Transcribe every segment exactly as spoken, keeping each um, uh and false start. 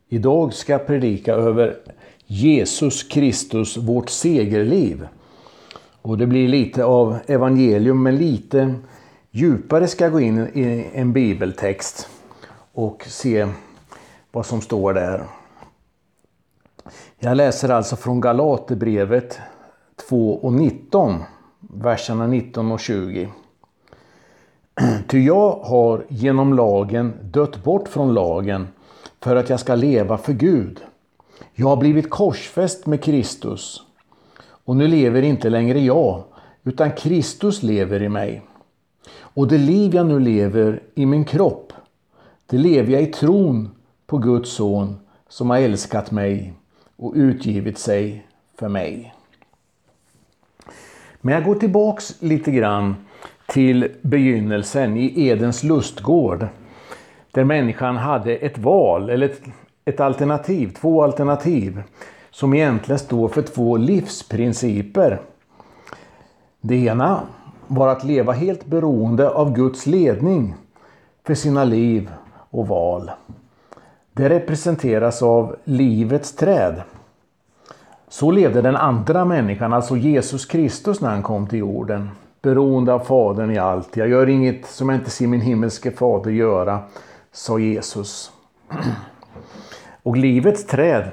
Idag ska jag predika över Jesus Kristus, vårt segerliv. Och det blir lite av evangelium, men lite djupare ska jag gå in i en bibeltext och se vad som står där. Jag läser alltså från Galaterbrevet två och nitton, verserna nitton och tjugo. Ty jag har genom lagen dött bort från lagen för att jag ska leva för Gud. Jag har blivit korsfäst med Kristus. Och nu lever inte längre jag, utan Kristus lever i mig. Och det liv jag nu lever i min kropp, det lever jag i tron på Guds son som har älskat mig och utgivit sig för mig. Men jag går tillbaks lite grann till begynnelsen i Edens lustgård, där människan hade ett val eller ett, ett alternativ, två alternativ som egentligen står för två livsprinciper. Det ena var att leva helt beroende av Guds ledning för sina liv och val. Det representeras av livets träd. Så levde den andra människan, alltså Jesus Kristus, när han kom till jorden. Beroende av Fadern i allt. Jag gör inget som jag inte ser min himmelske fader göra, sa Jesus. Och livets träd,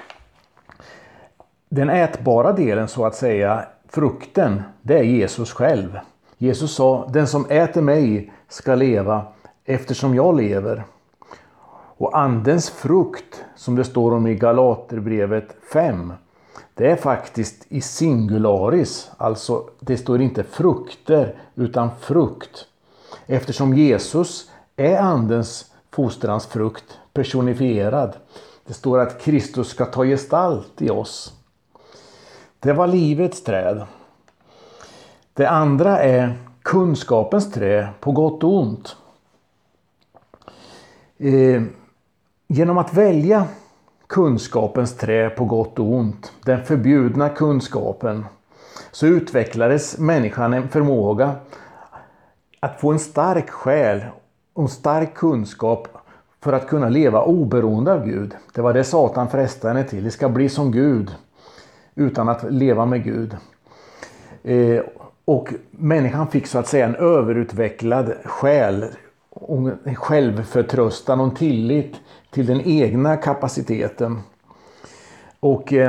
den ätbara delen så att säga, frukten, det är Jesus själv. Jesus sa, den som äter mig ska leva eftersom jag lever. Och andens frukt, som det står om i Galaterbrevet fem, det är faktiskt i singularis, alltså det står inte frukter utan frukt. Eftersom Jesus är andens fostrans frukt personifierad. Det står att Kristus ska ta gestalt i oss. Det var livets träd. Det andra är kunskapens träd, på gott och ont. Eh, genom att välja kunskapens trä på gott och ont, den förbjudna kunskapen, så utvecklades människan en förmåga att få en stark själ och en stark kunskap för att kunna leva oberoende av Gud. Det var det Satan frestade henne till. Det ska bli som Gud utan att leva med Gud. Eh, och människan fick så att säga en överutvecklad själ, en självförtröstan och en tillit till den egna kapaciteten. Och eh,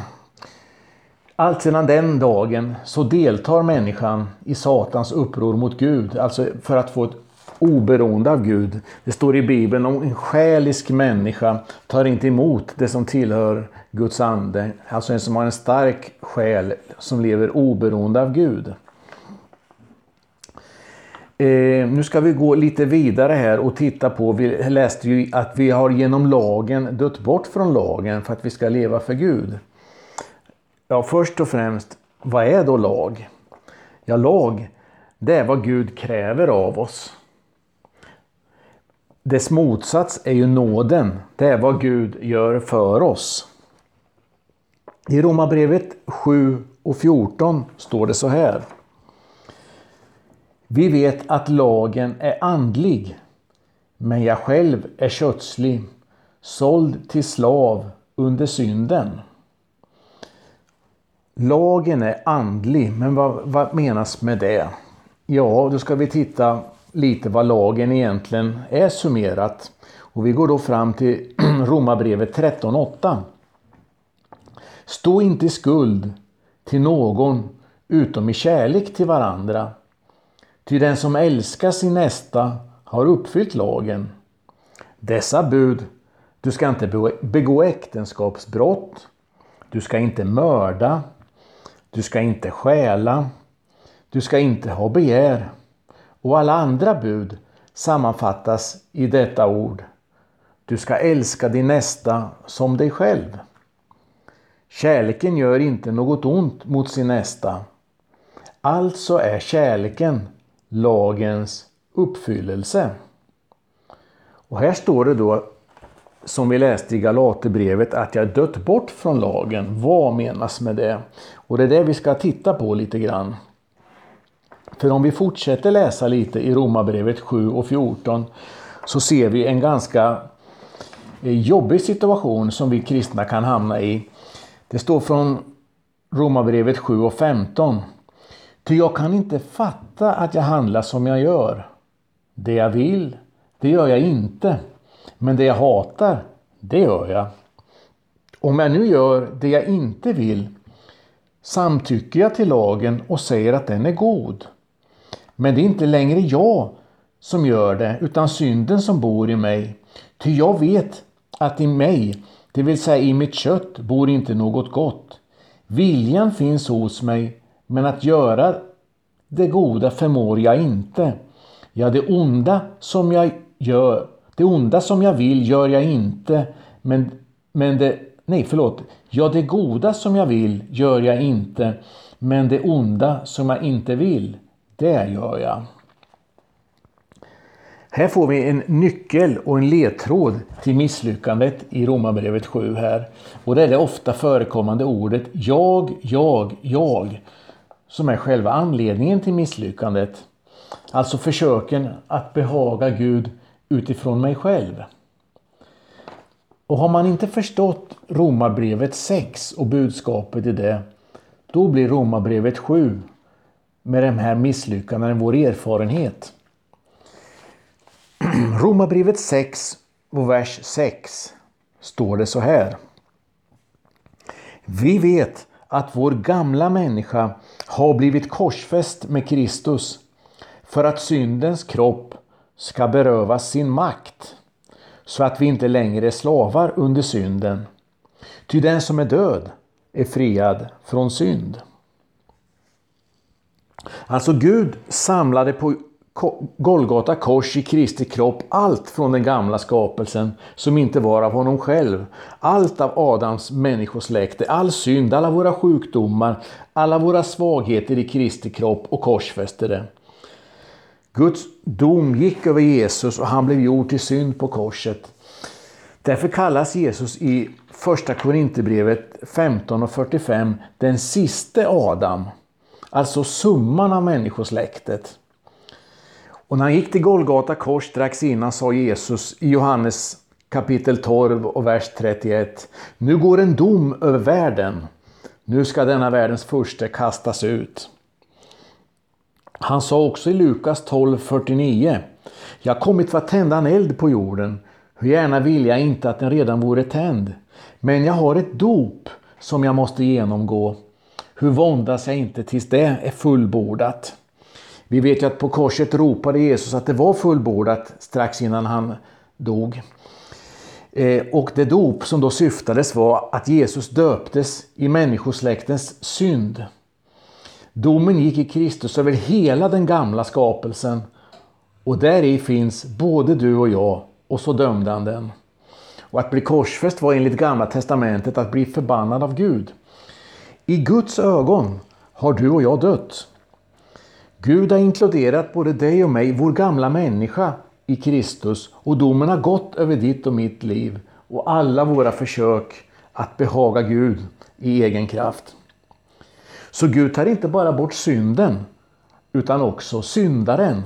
allt sedan den dagen så deltar människan i Satans uppror mot Gud. Alltså för att få ett oberoende av Gud. Det står i Bibeln om en själisk människa tar inte emot det som tillhör Guds ande. Alltså en som har en stark själ som lever oberoende av Gud. Eh, nu ska vi gå lite vidare här och titta på, vi läste ju att vi har genom lagen dött bort från lagen för att vi ska leva för Gud. Ja, först och främst, vad är då lag? Ja, lag, det är vad Gud kräver av oss. Dess motsats är ju nåden, det är vad Gud gör för oss. I Romarbrevet sju och fjorton står det så här. Vi vet att lagen är andlig, men jag själv är kötslig, såld till slav under synden. Lagen är andlig, men vad, vad menas med det? Ja, då ska vi titta lite vad lagen egentligen är summerat. Och vi går då fram till Romarbrevet tretton åtta. Stå inte i skuld till någon utom i kärlek till varandra. Ty den som älskar sin nästa har uppfyllt lagen. Dessa bud, du ska inte begå äktenskapsbrott, du ska inte mörda, du ska inte stjäla, du ska inte ha begär. Och alla andra bud sammanfattas i detta ord. Du ska älska din nästa som dig själv. Kärleken gör inte något ont mot sin nästa. Alltså är kärleken lagens uppfyllelse. Och här står det då, som vi läste i Galaterbrevet, att jag dött bort från lagen. Vad menas med det? Och det är det vi ska titta på lite grann. För om vi fortsätter läsa lite i Romarbrevet sju och fjorton så ser vi en ganska jobbig situation som vi kristna kan hamna i. Det står från Romarbrevet sju och femton. Ty jag kan inte fatta att jag handlar som jag gör. Det jag vill, det gör jag inte. Men det jag hatar, det gör jag. Om jag nu gör det jag inte vill, samtycker jag till lagen och säger att den är god. Men det är inte längre jag som gör det, utan synden som bor i mig. Ty jag vet att i mig, det vill säga i mitt kött, bor inte något gott. Viljan finns hos mig, men att göra det goda förmår jag inte. Ja, det onda som jag gör, det onda som jag vill gör jag inte, men, men det, nej förlåt, ja det goda som jag vill gör jag inte, men det onda som jag inte vill, det gör jag. Här får vi en nyckel och en ledtråd till misslyckandet i Romarbrevet sju här. Och det är det ofta förekommande ordet jag, jag, jag som är själva anledningen till misslyckandet. Alltså försöken att behaga Gud utifrån mig själv. Och har man inte förstått Romarbrevet sex och budskapet i det, då blir Romarbrevet sju med de här misslyckandena vår erfarenhet. Romarbrevet sex och vers sex står det så här. Vi vet att vår gamla människa har blivit korsfäst med Kristus för att syndens kropp ska berövas sin makt, så att vi inte längre är slavar under synden. Ty den som är död är friad från synd. Alltså Gud samlade på Golgata kors i Kristi kropp allt från den gamla skapelsen som inte var av honom själv. Allt av Adams människosläkte, all synd, alla våra sjukdomar, alla våra svagheter i Kristi kropp och korsfäste det. Guds dom gick över Jesus och han blev gjord till synd på korset. Därför kallas Jesus i första Korinthierbrevet femton och fyrtiofem den siste Adam. Alltså summan av människosläktet. Och när han gick till Golgata kors strax innan sa Jesus i Johannes kapitel tolv och vers trettioett. Nu går en dom över världen. Nu ska denna världens furste kastas ut. Han sa också i Lukas tolv fyrtionio. Jag har kommit för att tända en eld på jorden. Hur gärna vill jag inte att den redan vore tänd. Men jag har ett dop som jag måste genomgå. Hur våndas jag inte tills det är fullbordat. Vi vet ju att på korset ropade Jesus att det var fullbordat strax innan han dog. Eh, och det dop som då syftades var att Jesus döptes i människosläktens synd. Domen gick i Kristus över hela den gamla skapelsen. Och där i finns både du och jag, och så dömde han den. Och att bli korsfäst var enligt Gamla testamentet att bli förbannad av Gud. I Guds ögon har du och jag dött. Gud har inkluderat både dig och mig, vår gamla människa, i Kristus, och domen har gått över ditt och mitt liv och alla våra försök att behaga Gud i egen kraft. Så Gud tar inte bara bort synden utan också syndaren.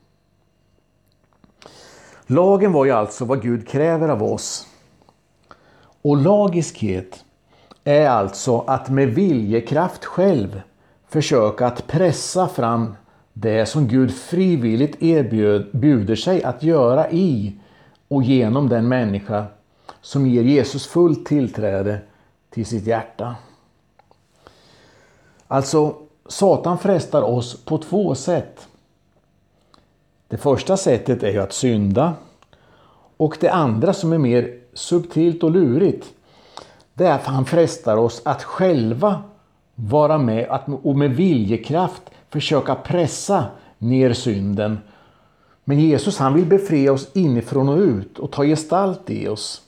Lagen var ju alltså vad Gud kräver av oss. Och lagiskhet är alltså att med viljekraft själv försöka att pressa fram det som Gud frivilligt erbjuder sig att göra i och genom den människa som ger Jesus fullt tillträde till sitt hjärta. Alltså, Satan frestar oss på två sätt. Det första sättet är ju att synda. Och det andra som är mer subtilt och lurigt, det är att han frestar oss att själva vara med att, och med viljekraft försöka pressa ner synden. Men Jesus, han vill befria oss inifrån och ut och ta gestalt i oss.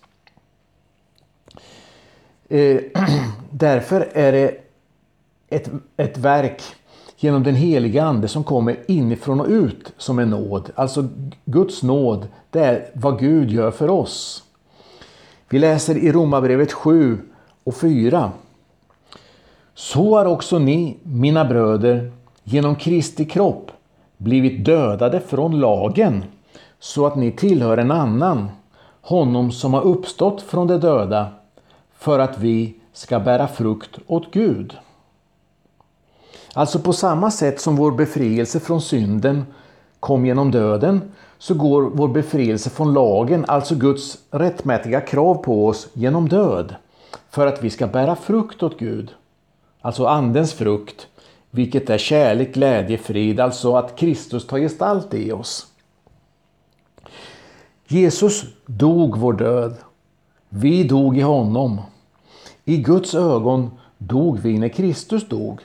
Eh, därför är det ett, ett verk genom den heliga ande som kommer inifrån och ut som en nåd. Alltså Guds nåd, det är vad Gud gör för oss. Vi läser i Romarbrevet sju och fyra. Så har också ni, mina bröder, genom Kristi kropp blivit dödade från lagen, så att ni tillhör en annan, honom som har uppstått från de döda, för att vi ska bära frukt åt Gud. Alltså på samma sätt som vår befrielse från synden kom genom döden, så går vår befrielse från lagen, alltså Guds rättmätiga krav på oss, genom död, för att vi ska bära frukt åt Gud. Alltså andens frukt, vilket är kärlek, glädje, frid, alltså att Kristus tar gestalt i oss. Jesus dog vår död. Vi dog i honom. I Guds ögon dog vi när Kristus dog.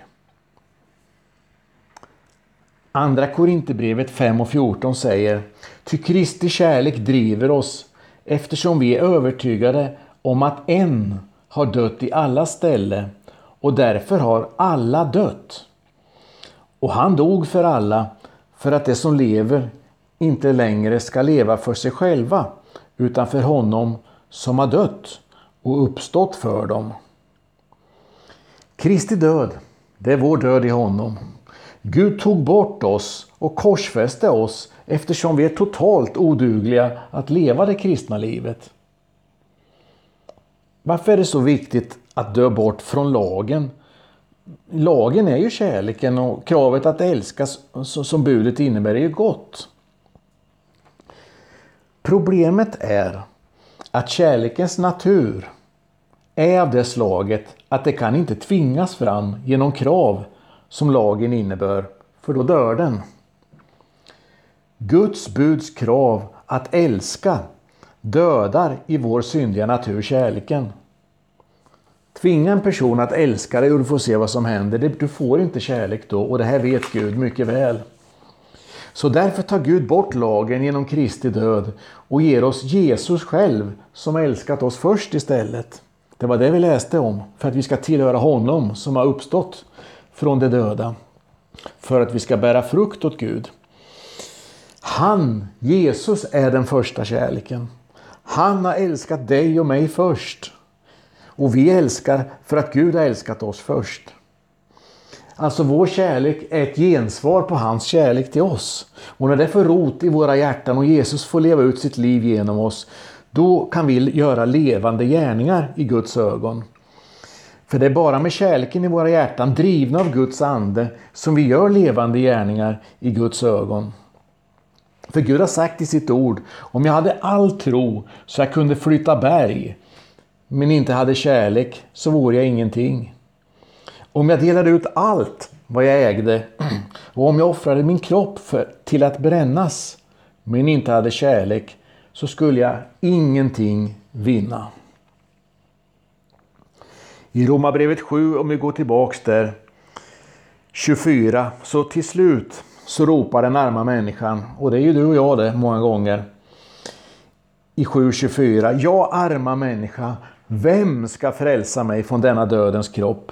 Andra Korinthierbrevet fem och fjorton säger: Ty Kristi kärlek driver oss, eftersom vi är övertygade om att en har dött i alla ställe, och därför har alla dött. Och han dog för alla, för att det som lever inte längre ska leva för sig själva, utan för honom som har dött och uppstått för dem. Kristi död, det är vår död i honom. Gud tog bort oss och korsfäste oss, eftersom vi är totalt odugliga att leva det kristna livet. Varför är det så viktigt att dö bort från lagen? Lagen är ju kärleken, och kravet att älskas som budet innebär är ju gott. Problemet är att kärlekens natur är av det slaget att det kan inte tvingas fram genom krav som lagen innebär, för då dör den. Guds buds krav att älska dödar i vår syndiga natur kärleken. Tvinga en person att älska dig och du får se vad som händer. Du får inte kärlek då, och det här vet Gud mycket väl. Så därför tar Gud bort lagen genom Kristi död och ger oss Jesus själv som älskat oss först istället. Det var det vi läste om, för att vi ska tillhöra honom som har uppstått från de döda, för att vi ska bära frukt åt Gud. Han, Jesus, är den första kärleken. Han har älskat dig och mig först. Och vi älskar för att Gud har älskat oss först. Alltså vår kärlek är ett gensvar på hans kärlek till oss. Och när det får rot i våra hjärtan och Jesus får leva ut sitt liv genom oss, då kan vi göra levande gärningar i Guds ögon. För det är bara med kärleken i våra hjärtan, drivna av Guds ande, som vi gör levande gärningar i Guds ögon. För Gud har sagt i sitt ord: om jag hade all tro så jag kunde flytta berg, men inte hade kärlek, så vore jag ingenting. Om jag delade ut allt vad jag ägde, och om jag offrade min kropp för, till att brännas, men inte hade kärlek, så skulle jag ingenting vinna. I Romarbrevet sju, om vi går tillbaks där, tjugofyra, så till slut så ropar den arma människan, och det är ju du och jag det många gånger, i sju tjugofyra: jag arma människa, vem ska frälsa mig från denna dödens kropp?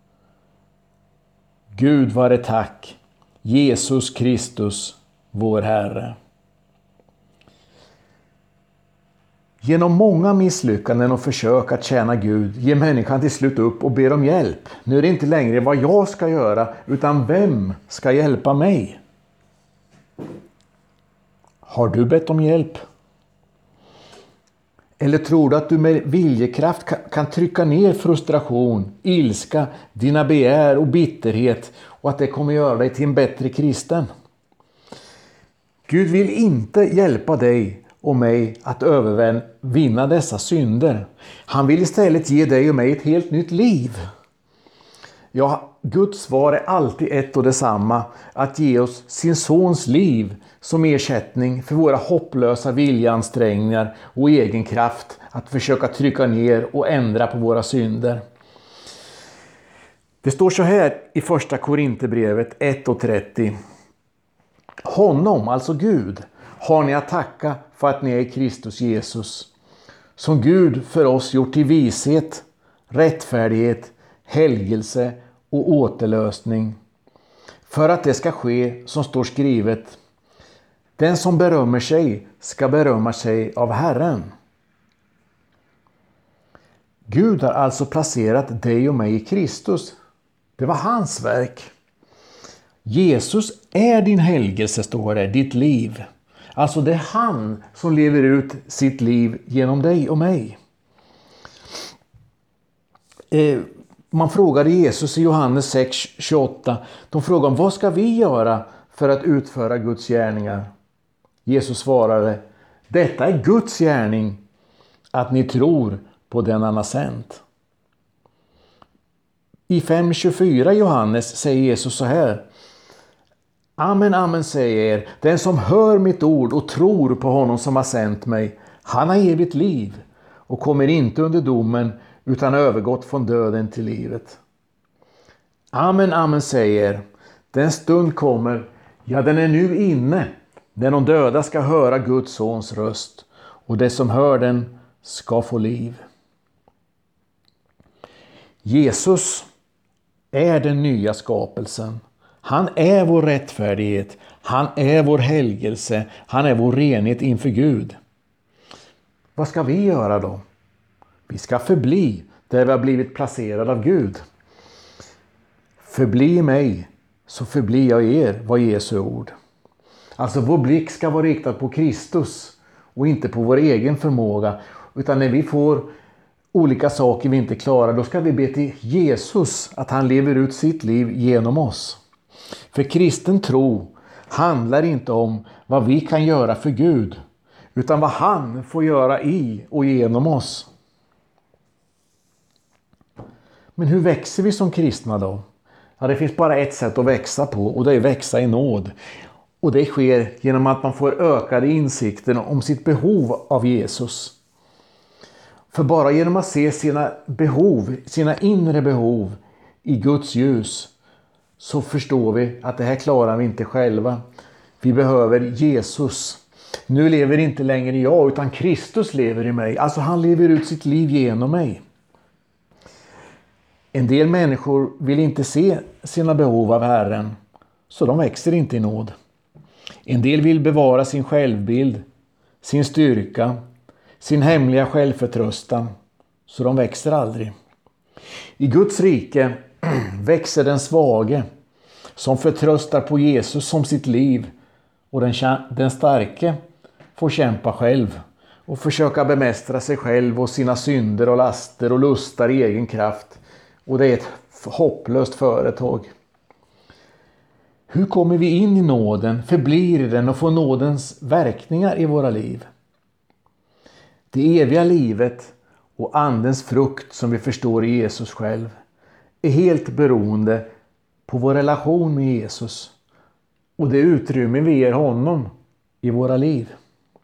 Gud vare tack, Jesus Kristus, vår Herre. Genom många misslyckanden och försök att tjäna Gud ger människan till slut upp och ber om hjälp. Nu är det inte längre vad jag ska göra, utan vem ska hjälpa mig? Har du bett om hjälp? Eller tror du att du med viljekraft kan trycka ner frustration, ilska, dina begär och bitterhet, och att det kommer göra dig till en bättre kristen? Gud vill inte hjälpa dig och mig att övervinna dessa synder. Han vill istället ge dig och mig ett helt nytt liv. Ja, Guds svar är alltid ett och detsamma: att ge oss sin sons liv som ersättning för våra hopplösa viljeansträngningar och egen kraft att försöka trycka ner och ändra på våra synder. Det står så här i första Korinthierbrevet ett och trettio: honom, alltså Gud, har ni att tacka för att ni är i Kristus Jesus, som Gud för oss gjort till vishet, rättfärdighet, helgelse och återlösning, för att det ska ske som står skrivet: den som berömmer sig ska berömma sig av Herren. Gud har alltså placerat dig och mig i Kristus. Det var hans verk. Jesus är din helgelse, står det, ditt liv. Alltså det är han som lever ut sitt liv genom dig och mig. Eh, man frågade Jesus i Johannes sex tjugoåtta. De frågade, vad ska vi göra för att utföra Guds gärningar? Jesus svarade, detta är Guds gärning, att ni tror på den han har sänt. I fem tjugofyra Johannes säger Jesus så här. Amen, amen säger er, den som hör mitt ord och tror på honom som har sänt mig, han har evigt liv och kommer inte under domen utan övergått från döden till livet. Amen, amen säger er, den stund kommer, ja den är nu inne, när de döda ska höra Guds sons röst och det som hör den ska få liv. Jesus är den nya skapelsen. Han är vår rättfärdighet. Han är vår helgelse. Han är vår renhet inför Gud. Vad ska vi göra då? Vi ska förbli där vi har blivit placerade av Gud. Förbli mig så förblir jag er, var Jesu ord. Alltså vår blick ska vara riktad på Kristus och inte på vår egen förmåga. Utan när vi får olika saker vi inte klarar, då ska vi be till Jesus att han lever ut sitt liv genom oss. För kristen tro handlar inte om vad vi kan göra för Gud, utan vad han får göra i och genom oss. Men hur växer vi som kristna då? Ja, det finns bara ett sätt att växa på, och det är att växa i nåd. Och det sker genom att man får ökade insikter om sitt behov av Jesus. För bara genom att se sina behov, sina inre behov i Guds ljus, så förstår vi att det här klarar vi inte själva. Vi behöver Jesus. Nu lever inte längre jag, utan Kristus lever i mig. Alltså han lever ut sitt liv genom mig. En del människor vill inte se sina behov av Herren, så de växer inte i nåd. En del vill bevara sin självbild, sin styrka, sin hemliga självförtröstan, så de växer aldrig. I Guds rike växer den svage som förtröstar på Jesus som sitt liv, och den, den starke får kämpa själv och försöka bemästra sig själv och sina synder och laster och lustar i egen kraft. Och det är ett hopplöst företag. Hur kommer vi in i nåden, förblir i den och får nådens verkningar i våra liv? Det eviga livet och andens frukt som vi förstår i Jesus själv är helt beroende på vår relation med Jesus och det utrymme vi ger honom i våra liv.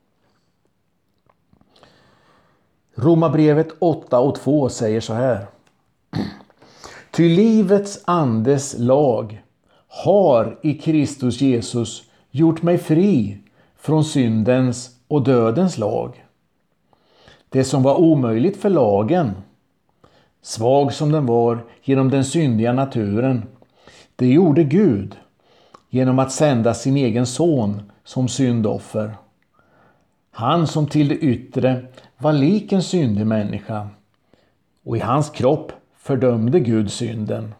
Romarbrevet åtta och två säger så här. Ty livets andes lag har i Kristus Jesus gjort mig fri från syndens och dödens lag. Det som var omöjligt för lagen, svag som den var genom den syndiga naturen, det gjorde Gud genom att sända sin egen son som syndoffer. Han som till det yttre var lik en syndig människa, och i hans kropp fördömde Gud synden.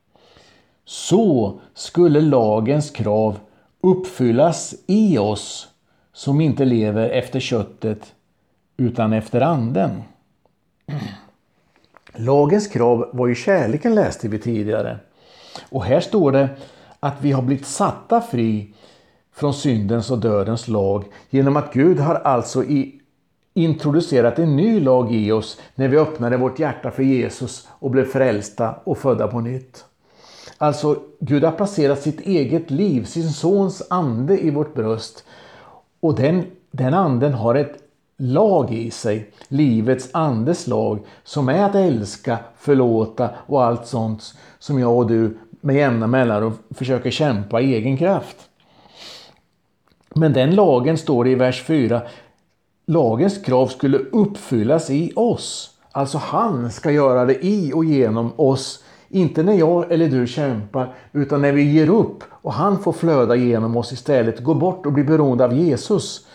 Så skulle lagens krav uppfyllas i oss som inte lever efter köttet utan efter anden. Lagens krav var ju kärleken, läste vi tidigare. Och här står det att vi har blivit satta fri från syndens och dödens lag genom att Gud har alltså i, introducerat en ny lag i oss när vi öppnade vårt hjärta för Jesus och blev frälsta och födda på nytt. Alltså Gud har placerat sitt eget liv, sin sons ande i vårt bröst, och den, den anden har ett lag i sig, livets andes lag, som är att älska, förlåta och allt sånt som jag och du med jämna mellanrum försöker kämpa i egen kraft. Men den lagen, står det i vers fyra, lagens krav skulle uppfyllas i oss. Alltså han ska göra det i och genom oss, inte när jag eller du kämpar, utan när vi ger upp och han får flöda genom oss istället, gå bort och bli beroende av Jesus.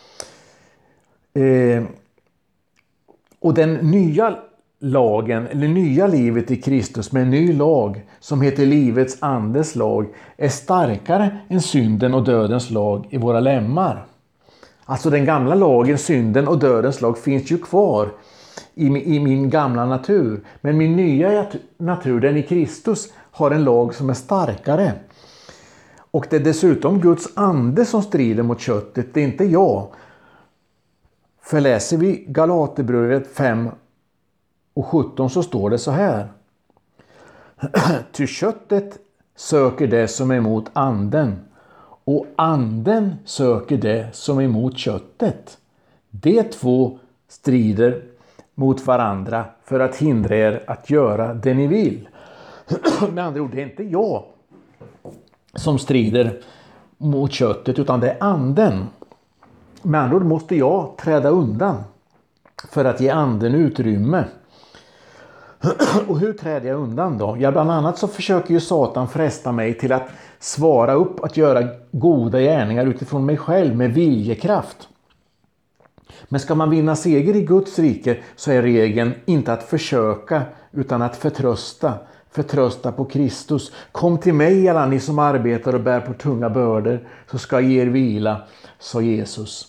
Eh, och den nya lagen, eller nya livet i Kristus med en ny lag som heter livets andes lag, är starkare än synden och dödens lag i våra lemmar. Alltså den gamla lagen, synden och dödens lag finns ju kvar i, i min gamla natur. Men min nya natur, den i Kristus, har en lag som är starkare. Och det är dessutom Guds ande som strider mot köttet, det är inte jag. För läser vi Galaterbrevet fem och sjutton så står det så här. Ty köttet söker det som är emot anden, och anden söker det som är emot köttet. De två strider mot varandra för att hindra er att göra det ni vill. Med andra ord, det är inte jag som strider mot köttet, utan det är anden. Med andra ord måste jag träda undan för att ge anden utrymme. Och hur träder jag undan då? Ja, bland annat så försöker ju Satan fresta mig till att svara upp, att göra goda gärningar utifrån mig själv med viljekraft. Men ska man vinna seger i Guds rike så är regeln inte att försöka utan att förtrösta. Förtrösta på Kristus. Kom till mig alla ni som arbetar och bär på tunga bördor, så ska jag ge er vila, sa Jesus.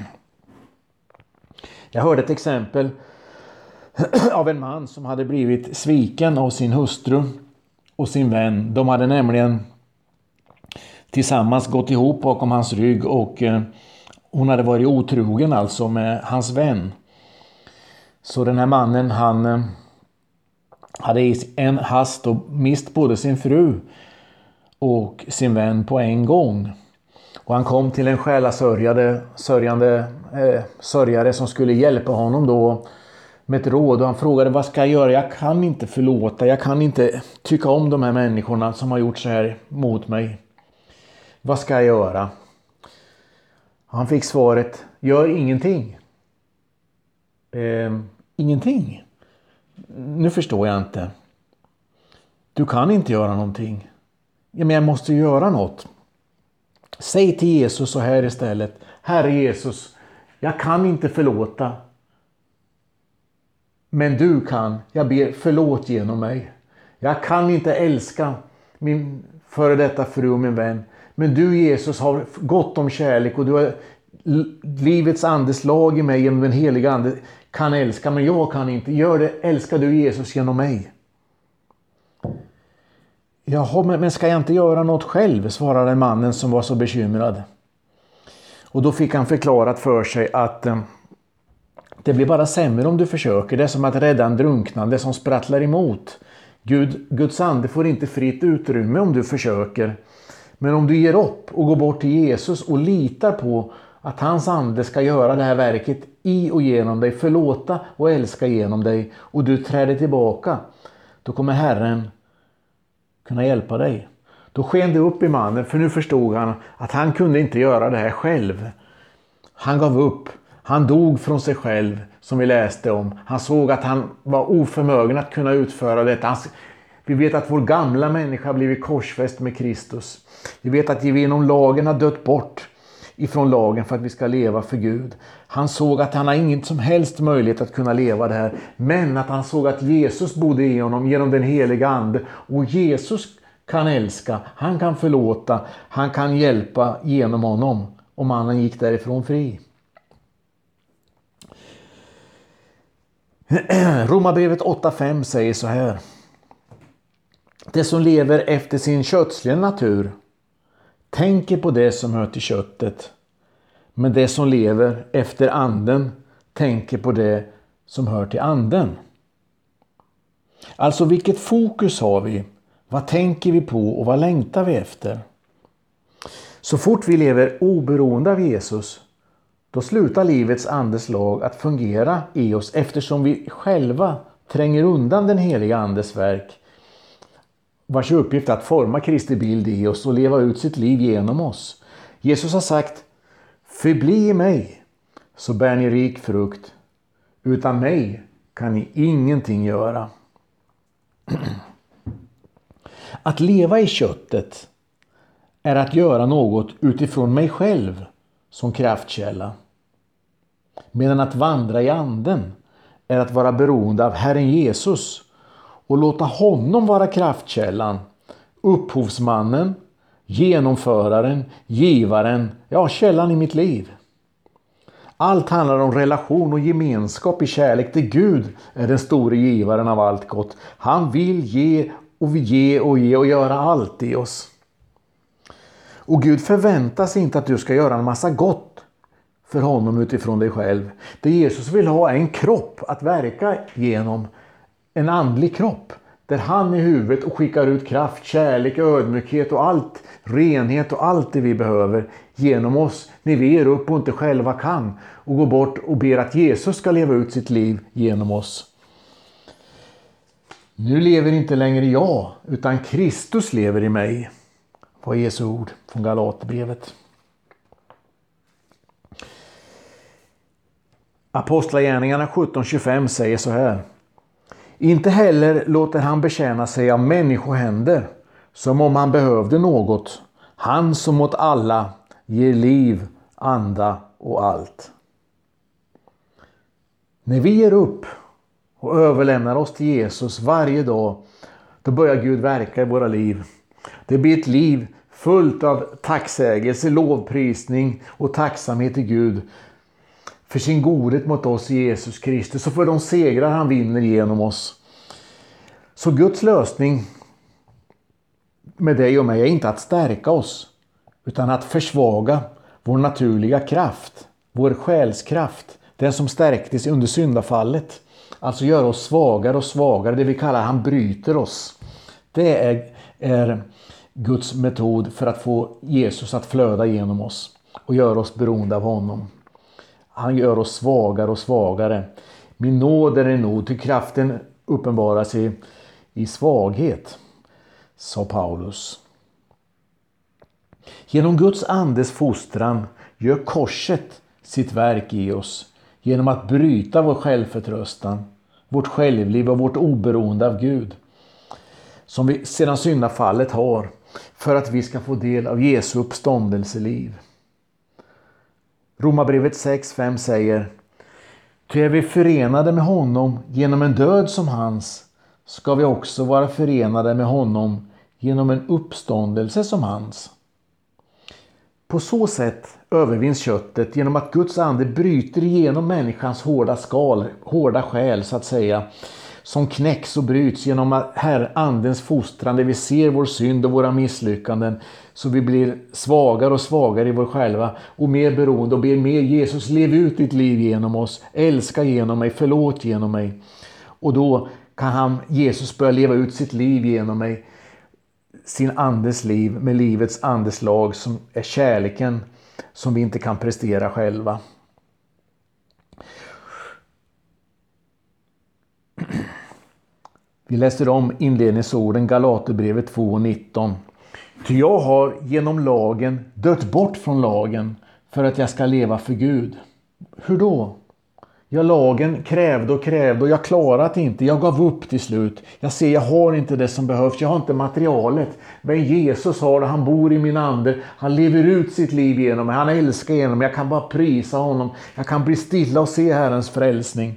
Jag hörde ett exempel av en man som hade blivit sviken av sin hustru och sin vän. De hade nämligen tillsammans gått ihop bakom hans rygg, och hon hade varit otrogen alltså med hans vän. Så den här mannen, han hade i en hast och mist både sin fru och sin vän på en gång. Och han kom till en själasörjande sörjande, eh, sörjare som skulle hjälpa honom då med ett råd. Och han frågade, vad ska jag göra? Jag kan inte förlåta. Jag kan inte tycka om de här människorna som har gjort så här mot mig. Vad ska jag göra? Han fick svaret, gör ingenting. Eh, ingenting. Nu förstår jag inte. Du kan inte göra någonting. Ja, men jag måste göra något. Säg till Jesus så här istället. Herre Jesus, jag kan inte förlåta. Men du kan. Jag ber, förlåt genom mig. Jag kan inte älska min före detta fru och min vän. Men du Jesus har gott om kärlek, och du har livets andes lag i mig genom den heliga ande. Kan älska, men jag kan inte. Gör det, älskar du Jesus genom mig. Jaha, men ska jag inte göra något själv? Svarade mannen som var så bekymrad. Och då fick han förklarat för sig att eh, det blir bara sämre om du försöker. Det är som att rädda en drunknande som sprattlar emot. Gud, Guds ande får inte fritt utrymme om du försöker. Men om du ger upp och går bort till Jesus och litar på att hans ande ska göra det här verket i och genom dig, förlåta och älska genom dig, och du träder tillbaka, då kommer Herren kunna hjälpa dig. Då sken det upp i mannen, för nu förstod han att han kunde inte göra det här själv. Han gav upp. Han dog från sig själv, som vi läste om. Han såg att han var oförmögen att kunna utföra detta. Han, vi vet att vår gamla människa blivit korsfäst med Kristus. Vi vet att vi genom lagen har dött bort ifrån lagen för att vi ska leva för Gud. Han såg att han har ingen som helst möjlighet att kunna leva det här. Men att han såg att Jesus bodde i honom genom den heliga ande. Och Jesus kan älska, han kan förlåta, han kan hjälpa genom honom. Och mannen gick därifrån fri. Romarbrevet åtta fem säger så här. Det som lever efter sin kötsliga natur tänker på det som hör till köttet. Men det som lever efter anden tänker på det som hör till anden. Alltså vilket fokus har vi? Vad tänker vi på och vad längtar vi efter? Så fort vi lever oberoende av Jesus, då slutar livets andes lag att fungera i oss, eftersom vi själva tränger undan den heliga andes verk, vars uppgift är att forma Kristi bild i oss och leva ut sitt liv genom oss. Jesus har sagt, förbli i mig så bär ni rik frukt. Utan mig kan ni ingenting göra. Att leva i köttet är att göra något utifrån mig själv som kraftkälla. Medan att vandra i anden är att vara beroende av Herren Jesus och låta honom vara kraftkällan, upphovsmannen, genomföraren, givaren, ja, källan i mitt liv. Allt handlar om relation och gemenskap i kärlek till Gud är den store givaren av allt gott. Han vill ge och vi ge och ge och göra allt i oss. Och Gud förväntar sig inte att du ska göra en massa gott för honom utifrån dig själv. Det Jesus vill ha är en kropp att verka genom, en andlig kropp. Där han är huvudet och skickar ut kraft, kärlek, ödmjukhet och allt, renhet och allt det vi behöver genom oss. När vi är upp och inte själva kan och går bort och ber att Jesus ska leva ut sitt liv genom oss. Nu lever inte längre jag utan Kristus lever i mig. Var Jesu ord från Galaterbrevet. Apostlagärningarna sjutton tjugofem säger så här. Inte heller låter han betjäna sig av människohänder som om han behövde något. Han som åt alla ger liv, anda och allt. När vi ger upp och överlämnar oss till Jesus varje dag, då börjar Gud verka i våra liv. Det blir ett liv fullt av tacksägelse, lovprisning och tacksamhet till Gud för sin godhet mot oss i Jesus Kristus och för de segrar han vinner genom oss. Så Guds lösning med dig och mig är inte att stärka oss utan att försvaga vår naturliga kraft, vår själskraft, den som stärktes under syndafallet. Alltså göra oss svagare och svagare, det vi kallar han bryter oss. Det är, är Guds metod för att få Jesus att flöda genom oss och göra oss beroende av honom. Han gör oss svagare och svagare. Min nåd är nog till kraften uppenbaras i, i svaghet, sa Paulus. Genom Guds andes fostran gör korset sitt verk i oss genom att bryta vår självförtröstan, vårt självliv och vårt oberoende av Gud som vi sedan syndafallet har för att vi ska få del av Jesu uppståndelseliv. Romarbrevet sex fem säger: Ty är vi förenade med honom genom en död som hans, ska vi också vara förenade med honom genom en uppståndelse som hans. På så sätt övervinns köttet genom att Guds ande bryter igenom människans hårda skal, hårda själ så att säga, som knäcks och bryts genom att Herre andens fostran där vi ser vår synd och våra misslyckanden, så vi blir svagare och svagare i vår själva och mer beroende och ber mer Jesus lev ut ditt liv genom oss, älska genom mig, förlåt genom mig. Och då kan han, Jesus, börja leva ut sitt liv genom mig, sin andes liv med livets andeslag som är kärleken som vi inte kan prestera själva. Vi läser om inledningsorden Galaterbrevet två nitton. Ty jag har genom lagen dött bort från lagen för att jag ska leva för Gud. Hur då? Ja, lagen krävde och krävde och jag klarat inte. Jag gav upp till slut. Jag ser, jag har inte det som behövs. Jag har inte materialet. Men Jesus har det. Han bor i min ande. Han lever ut sitt liv genom mig. Han älskar genom mig. Jag kan bara prisa honom. Jag kan bli stilla och se Herrens frälsning.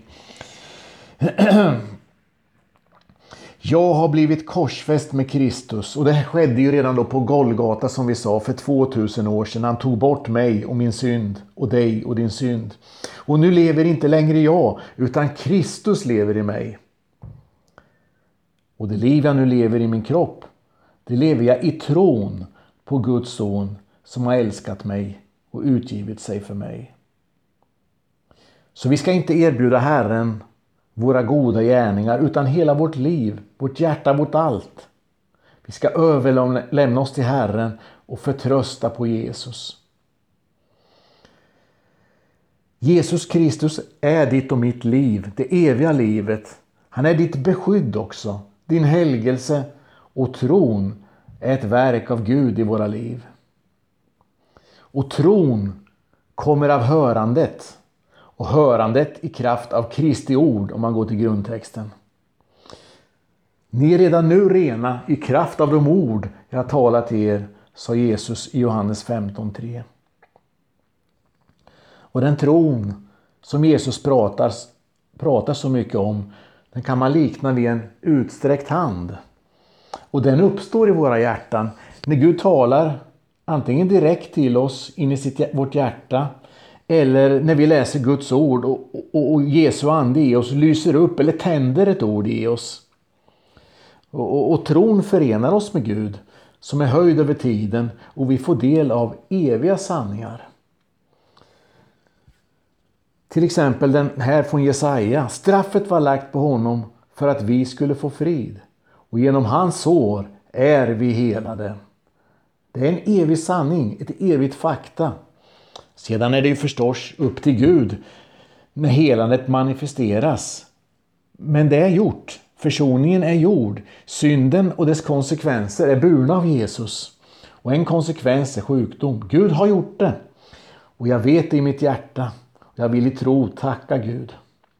Jag har blivit korsfäst med Kristus, och det skedde ju redan då på Golgata som vi sa för tvåtusen år sedan. Han tog bort mig och min synd och dig och din synd. Och nu lever inte längre jag utan Kristus lever i mig. Och det liv jag nu lever i min kropp, det lever jag i tron på Guds son som har älskat mig och utgivit sig för mig. Så vi ska inte erbjuda Herren våra goda gärningar utan hela vårt liv, vårt hjärta, vårt allt. Vi ska överlämna oss till Herren och förtrösta på Jesus. Jesus Kristus är ditt och mitt liv, det eviga livet. Han är ditt beskydd också. Din helgelse och tron är ett verk av Gud i våra liv. Och tron kommer av hörandet. Och hörandet i kraft av Kristi ord om man går till grundtexten. Ni är redan nu rena i kraft av de ord jag talar till er, sa Jesus i Johannes femton tre. Och den tron som Jesus pratar, pratar så mycket om, den kan man likna vid en utsträckt hand. Och den uppstår i våra hjärtan när Gud talar antingen direkt till oss in i sitt, vårt hjärta, Eller när vi läser Guds ord och, och, och Jesu ande i oss lyser upp eller tänder ett ord i oss. Och, och, och tron förenar oss med Gud som är höjd över tiden och vi får del av eviga sanningar. Till exempel den här från Jesaja. Straffet var lagt på honom för att vi skulle få frid. Och genom hans sår är vi helade. Det är en evig sanning, ett evigt fakta. Sedan är det ju förstås upp till Gud när helandet manifesteras. Men det är gjort. Försoningen är gjord. Synden och dess konsekvenser är burna av Jesus. Och en konsekvens är sjukdom. Gud har gjort det. Och jag vet det i mitt hjärta. Jag vill i tro tacka Gud.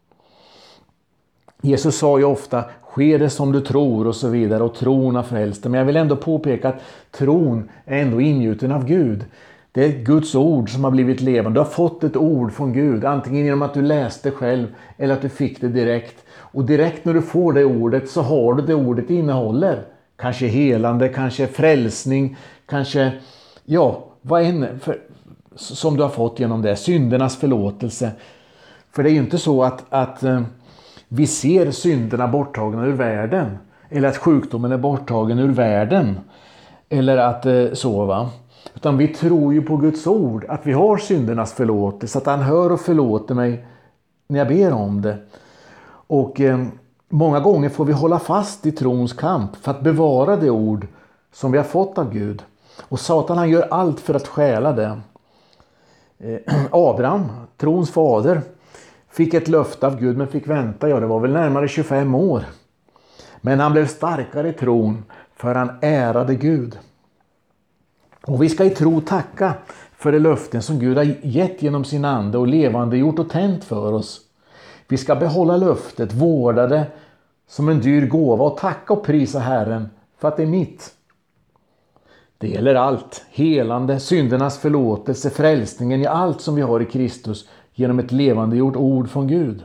Jesus sa ju ofta, sker det som du tror och så vidare, och tron har frälst dig. Men jag vill ändå påpeka att tron är ändå ingjuten av Gud. Det är Guds ord som har blivit levande. Du har fått ett ord från Gud, antingen genom att du läste själv eller att du fick det direkt. Och direkt när du får det ordet så har du det ordet innehåller. Kanske helande, kanske frälsning, kanske, ja, vad än för, som du har fått genom det. Syndernas förlåtelse. För det är ju inte så att, att vi ser synderna borttagna ur världen. Eller att sjukdomen är borttagen ur världen. Eller att så va. Utan vi tror ju på Guds ord. Att vi har syndernas förlåtelse. Att han hör och förlåter mig när jag ber om det. Och eh, många gånger får vi hålla fast i trons kamp. För att bevara det ord som vi har fått av Gud. Och Satan han gör allt för att stjäla det. Eh, Abraham, trons fader, fick ett löfte av Gud men fick vänta. Ja, det var väl närmare tjugofem år. Men han blev starkare i tron för han ärade Gud. Och vi ska i tro tacka för det löften som Gud har gett genom sin ande och levande gjort och tänt för oss. Vi ska behålla löftet, vårda det som en dyr gåva och tacka och prisa Herren för att det är mitt. Det gäller allt, helande, syndernas förlåtelse, frälsningen i allt som vi har i Kristus genom ett levande gjort ord från Gud.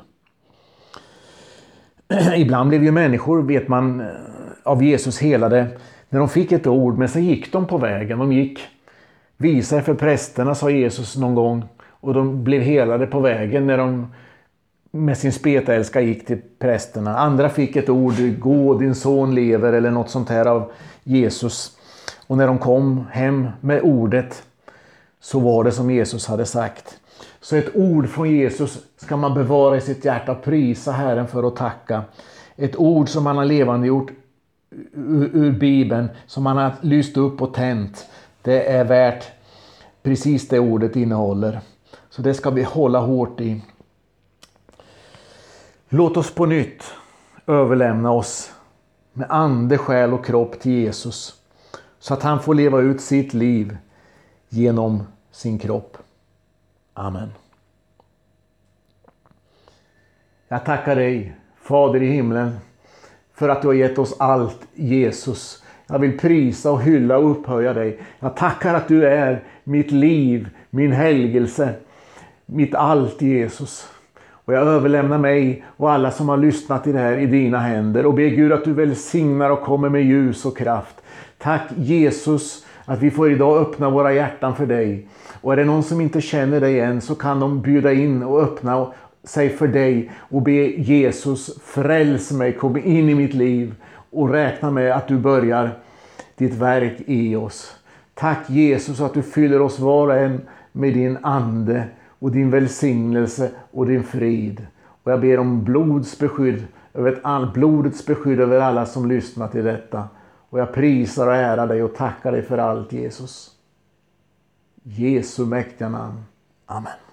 Ibland blev ju människor, vet man, av Jesus helade när de fick ett ord, men så gick de på vägen. De gick, visade för prästerna, sa Jesus någon gång, och de blev helade på vägen när de med sin spetälska gick till prästerna. Andra fick ett ord, gå din son lever, eller något sånt här av Jesus. Och när de kom hem med ordet så var det som Jesus hade sagt. Så ett ord från Jesus ska man bevara i sitt hjärta och prisa Herren för att tacka. Ett ord som han har levande gjort ur, ur Bibeln, som han har lyst upp och tänt. Det är värt precis det ordet innehåller. Så det ska vi hålla hårt i. Låt oss på nytt överlämna oss med ande, själ och kropp till Jesus. Så att han får leva ut sitt liv genom sin kropp. Amen. Jag tackar dig, Fader i himlen, för att du har gett oss allt, Jesus. Jag vill prisa och hylla och upphöja dig. Jag tackar att du är mitt liv, min helgelse, mitt allt, Jesus. Och jag överlämnar mig och alla som har lyssnat till det här i dina händer. Och ber Gud att du välsignar och kommer med ljus och kraft. Tack Jesus att vi får idag öppna våra hjärtan för dig. Och är det någon som inte känner dig än så kan de bjuda in och öppna sig för dig. Och be Jesus fräls mig, kom in i mitt liv. Och räkna med att du börjar ditt verk i oss. Tack Jesus att du fyller oss var och en med din ande och din välsignelse och din frid. Och jag ber om blods beskydd över ett, blodets beskydd över alla som lyssnar till detta. Och jag prisar och ärar dig och tackar dig för allt, Jesus. Jesu mäktiga namn. Amen.